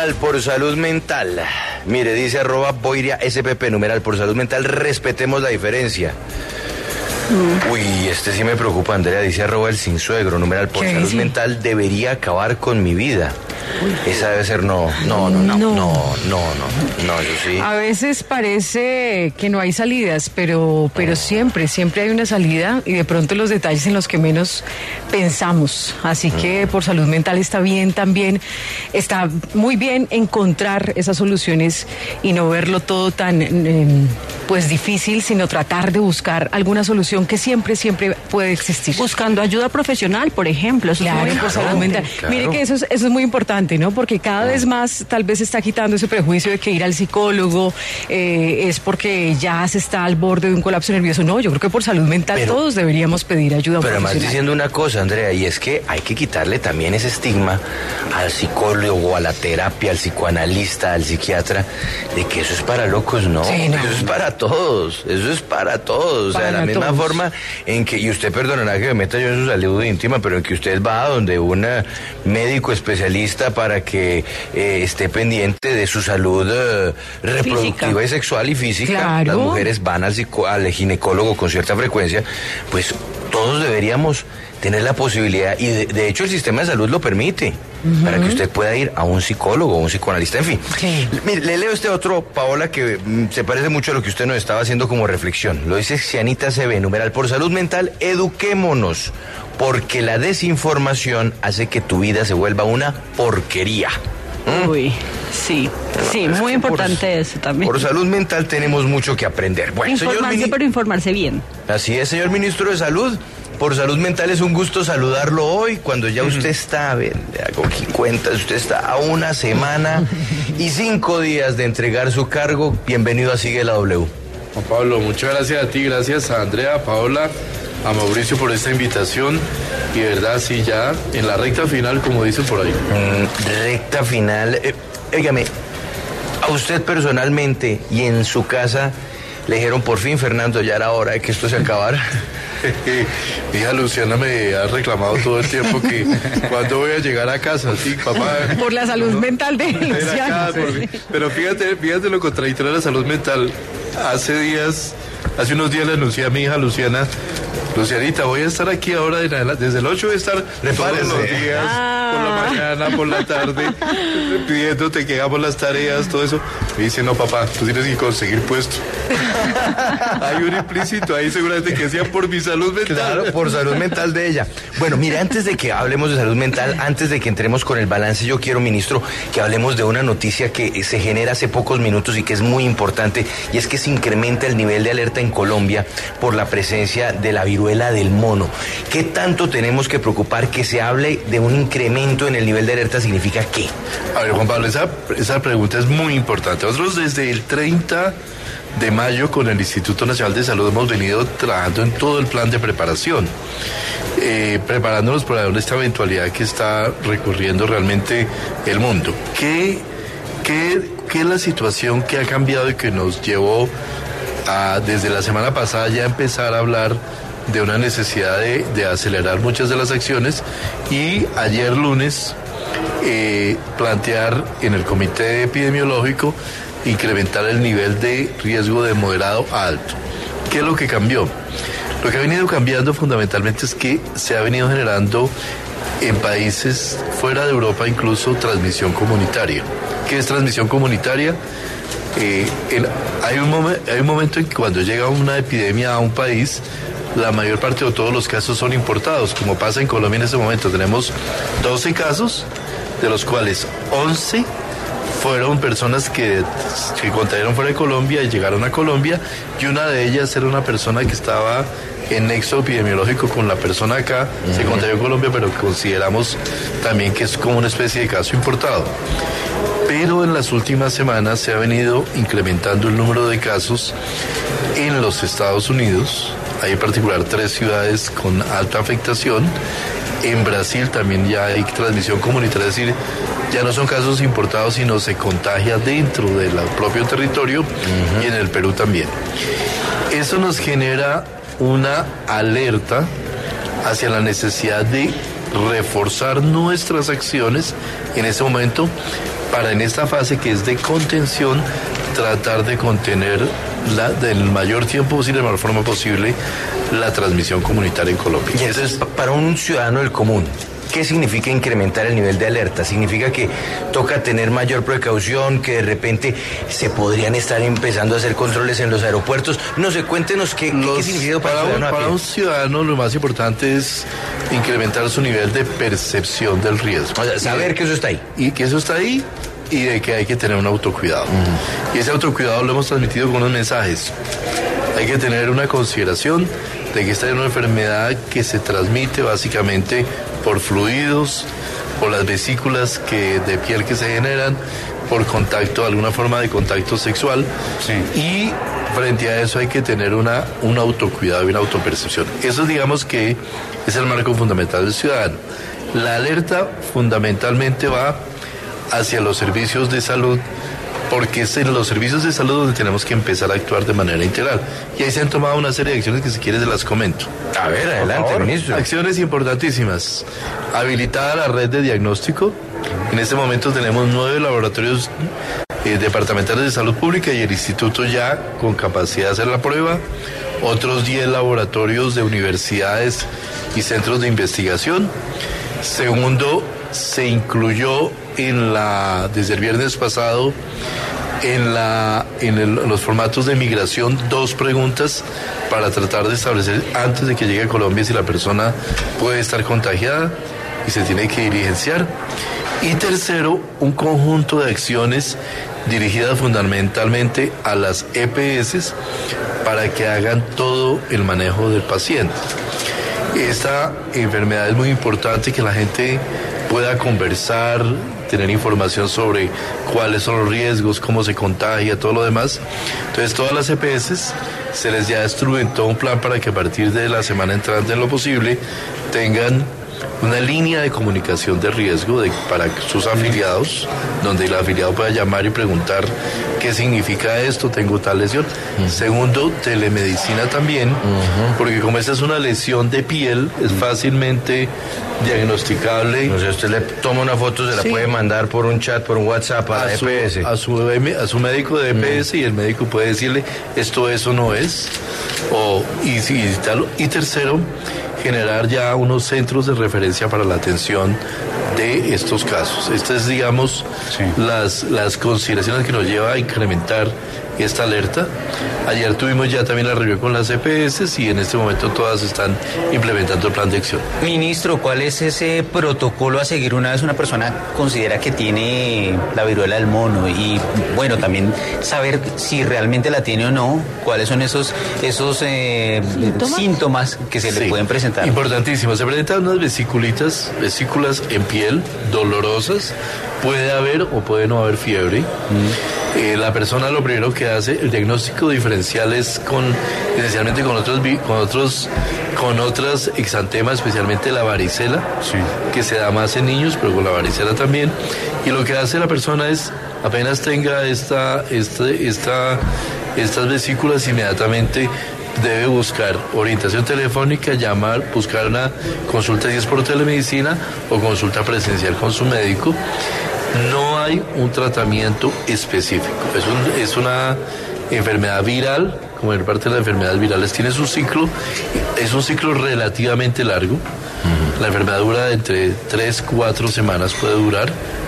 numeral por salud mental. Mire, dice @boiria_spp, numeral por salud mental, respetemos la diferencia. Uy, este sí me preocupa, Andrea, dice @el sin suegro, numeral por salud mental, debería acabar con mi vida. Esa debe ser no, yo sí. A veces parece que no hay salidas, pero siempre hay una salida y de pronto los detalles en los que menos pensamos. Así que por salud mental está bien también, está muy bien encontrar esas soluciones y no verlo todo tan pues difícil, sino tratar de buscar alguna solución que siempre puede existir. Buscando ayuda profesional, por ejemplo. Eso claro, es muy por salud mental. Claro. Mire que eso es muy importante, ¿no? Porque cada vez más tal vez se está quitando ese prejuicio de que ir al psicólogo es porque ya se está al borde de un colapso nervioso. No, yo creo que por salud mental todos deberíamos pedir ayuda profesional. Pero además diciendo una cosa, Andrea, y es que hay que quitarle también ese estigma al psicólogo, a la terapia, al psicoanalista, al psiquiatra, de que eso es para locos, no. Sí, no. Eso es para todos, eso es para todos. O sea, de la misma forma en que, y usted perdonará que me meta yo en su salud íntima, pero en que usted va a donde un médico especialista para que esté pendiente de su salud reproductiva física y sexual y física. Claro. Las mujeres van al ginecólogo con cierta frecuencia, pues todos deberíamos tener la posibilidad, y de hecho el sistema de salud lo permite, para que usted pueda ir a un psicólogo, un psicoanalista, en fin. Sí. Mire, le leo este otro, Paola, que se parece mucho a lo que usted nos estaba haciendo como reflexión. Lo dice Cianita CB, numeral por salud mental, eduquémonos, porque la desinformación hace que tu vida se vuelva una porquería. Uy, sí, muy importante eso también. Por salud mental tenemos mucho que aprender. Bueno, informarse, pero informarse bien. Así es, señor ministro de Salud. Por salud mental es un gusto saludarlo hoy, cuando ya usted está, a ver, hago aquí cuentas, usted está a 1 semana y 5 días de entregar su cargo. Bienvenido a Sigue la W. Juan Pablo, muchas gracias a ti, gracias a Andrea, a Paola, a Mauricio por esta invitación. Y de verdad, sí, ya en la recta final, como dicen por ahí. Recta final. Óigame, a usted personalmente y en su casa le dijeron, por fin, Fernando, ya era hora de que esto se acabara. Mi hija Luciana me ha reclamado todo el tiempo que cuando voy a llegar a casa, sí, papá. Por la salud mental de Luciana. Pero fíjate lo contradictorio de la salud mental. Hace unos días le anuncié a mi hija Luciana, Lucianita, voy a estar aquí ahora desde el 8 voy a estar todos los días, por la mañana, por la tarde, pidiéndote que hagamos las tareas, todo eso. Me dice, no, papá, tú tienes que conseguir puesto. Hay un implícito ahí seguramente que sea por mi salud mental. Claro, por salud mental de ella. Bueno, mire, antes de que hablemos de salud mental, antes de que entremos con el balance, yo quiero, ministro, que hablemos de una noticia que se genera hace pocos minutos y que es muy importante, y es que se incrementa el nivel de alerta en Colombia por la presencia de la viruela del mono. ¿Qué tanto tenemos que preocupar que se hable de un incremento en el nivel de alerta? ¿Significa qué? A ver, Juan Pablo, esa pregunta es muy importante. Nosotros desde el 30 de mayo con el Instituto Nacional de Salud hemos venido trabajando en todo el plan de preparación, preparándonos para esta eventualidad que está recorriendo realmente el mundo. ¿Qué es la situación que ha cambiado y que nos llevó a, desde la semana pasada, ya empezar a hablar de una necesidad de acelerar muchas de las acciones, y ayer lunes plantear en el comité epidemiológico incrementar el nivel de riesgo de moderado a alto? ¿Qué es lo que cambió? Lo que ha venido cambiando fundamentalmente es que se ha venido generando en países fuera de Europa incluso transmisión comunitaria. ¿Qué es transmisión comunitaria? Hay un momento en que cuando llega una epidemia a un país, la mayor parte de todos los casos son importados, como pasa en Colombia en este momento. Tenemos 12 casos, de los cuales 11 fueron personas que contrajeron fuera de Colombia y llegaron a Colombia, y una de ellas era una persona que estaba en nexo epidemiológico con la persona acá, se contagió en Colombia, pero consideramos también que es como una especie de caso importado. Pero en las últimas semanas se ha venido incrementando el número de casos en los Estados Unidos. Hay en particular 3 ciudades con alta afectación. En Brasil también ya hay transmisión comunitaria, es decir, ya no son casos importados, sino se contagia dentro del propio territorio, y en el Perú también. Eso nos genera una alerta hacia la necesidad de reforzar nuestras acciones en ese momento para en esta fase que es de contención tratar de contener del mayor tiempo posible, de la mejor forma posible, la transmisión comunitaria en Colombia. Y entonces, para un ciudadano del común, ¿qué significa incrementar el nivel de alerta? ¿Significa que toca tener mayor precaución, que de repente se podrían estar empezando a hacer controles en los aeropuertos? No sé, cuéntenos qué significa para un ciudadano lo más importante es incrementar su nivel de percepción del riesgo. O sea, saber que eso está ahí. Y que eso está ahí y de que hay que tener un autocuidado. Y ese autocuidado lo hemos transmitido con unos mensajes. Hay que tener una consideración de que esta es una enfermedad que se transmite básicamente por fluidos, por las vesículas de piel que se generan, por contacto, alguna forma de contacto sexual. Sí. Y frente a eso hay que tener un autocuidado y una autopercepción. Eso digamos que es el marco fundamental del ciudadano. La alerta fundamentalmente va hacia los servicios de salud, porque es en los servicios de salud donde tenemos que empezar a actuar de manera integral. Y ahí se han tomado una serie de acciones que si quieres se las comento. A ver, adelante, ministro. Acciones importantísimas. Habilitada la red de diagnóstico. En este momento tenemos 9 laboratorios departamentales de salud pública y el instituto ya con capacidad de hacer la prueba. Otros 10 laboratorios de universidades y centros de investigación. Segundo, se incluyó desde el viernes pasado en los formatos de migración 2 preguntas para tratar de establecer antes de que llegue a Colombia si la persona puede estar contagiada y se tiene que diligenciar. Y tercero, un conjunto de acciones dirigidas fundamentalmente a las EPS para que hagan todo el manejo del paciente. Esta enfermedad es muy importante que la gente pueda conversar, tener información sobre cuáles son los riesgos, cómo se contagia, todo lo demás. Entonces todas las EPS se les ya instruyen todo un plan para que a partir de la semana entrante en lo posible tengan una línea de comunicación de riesgo para sus afiliados, donde el afiliado pueda llamar y preguntar qué significa esto, tengo tal lesión. Segundo, telemedicina también, porque como esta es una lesión de piel, es fácilmente diagnosticable. O sea, usted le toma una foto, se la puede mandar por un chat, por un WhatsApp a la EPS. A su médico de EPS y el médico puede decirle esto es o no es. Y tercero, generar ya unos centros de referencia para la atención de estos casos. Estas es, digamos, las consideraciones que nos lleva a incrementar esta alerta. Ayer tuvimos ya también la reunión con las EPS y en este momento todas están implementando el plan de acción. Ministro, ¿cuál es ese protocolo a seguir una vez una persona considera que tiene la viruela del mono? Y bueno, también saber si realmente la tiene o no, cuáles son esos síntomas que se le pueden presentar. Importantísimo, se presentan unas vesículas en piel dolorosas, puede haber o puede no haber fiebre. La persona lo primero que hace, el diagnóstico diferencial es esencialmente con otras exantemas, especialmente la varicela, que se da más en niños, pero con la varicela también. Y lo que hace la persona es, apenas tenga estas vesículas, inmediatamente debe buscar orientación telefónica, llamar, buscar una consulta si es por telemedicina o consulta presencial con su médico. No hay un tratamiento específico. Es una enfermedad viral, como en parte de las enfermedades virales tiene su ciclo, es un ciclo relativamente largo. La enfermedad dura de entre 3-4 semanas, puede durar,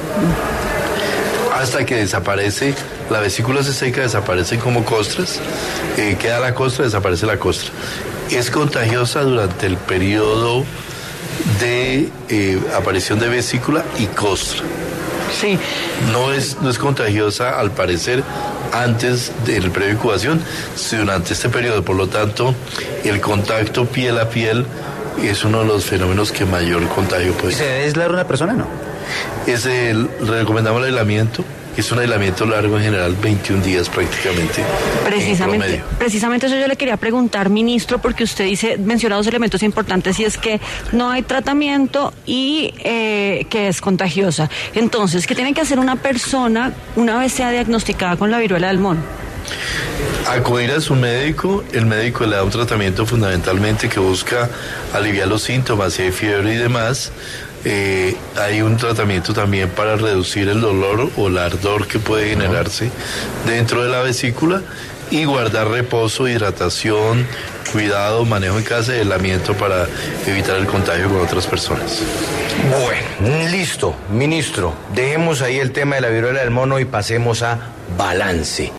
hasta que desaparece, la vesícula se seca, desaparecen como costras, queda la costra, desaparece la costra. Es contagiosa durante el periodo de aparición de vesícula y costra. Sí. No es contagiosa al parecer antes del previo incubación, sino durante este periodo. Por lo tanto, el contacto piel a piel es uno de los fenómenos que mayor contagio puede ser. ¿Se debe aislar una persona, no? Recomendamos el aislamiento. Es un aislamiento largo, en general 21 días prácticamente. Precisamente eso yo le quería preguntar, ministro, porque usted menciona 2 elementos importantes, y es que no hay tratamiento y que es contagiosa. Entonces, ¿qué tiene que hacer una persona una vez sea diagnosticada con la viruela del mono? Acudir a su médico, el médico le da un tratamiento fundamentalmente que busca aliviar los síntomas, si hay fiebre y demás. Hay un tratamiento también para reducir el dolor o el ardor que puede generarse dentro de la vesícula y guardar reposo, hidratación, cuidado, manejo en casa y aislamiento para evitar el contagio con otras personas. Bueno, listo, ministro. Dejemos ahí el tema de la viruela del mono y pasemos a balance.